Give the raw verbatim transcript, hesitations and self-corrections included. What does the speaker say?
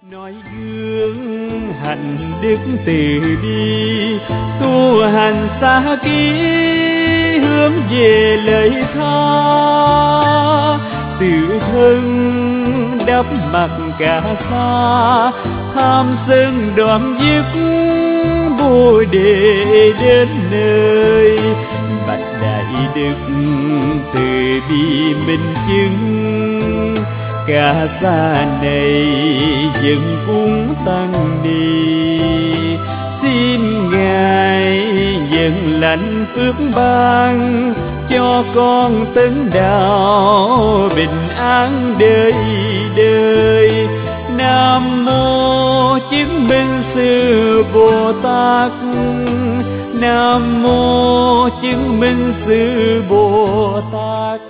Nói gương hạnh đức từ bi, tu hành xa ký hướng về lời tha. Tự thân đắp mặt cả xa, tham sân đoạn dứt bồ đề đến nơi. Bạch đại đức từ bi minh chứng, cả xa này dần cúng tăng đi. Xin Ngài dần lãnh phước ban, cho con tấn đạo bình an đời đời. Nam mô chứng minh sư Bồ Tát, Nam mô chứng minh sư Bồ Tát.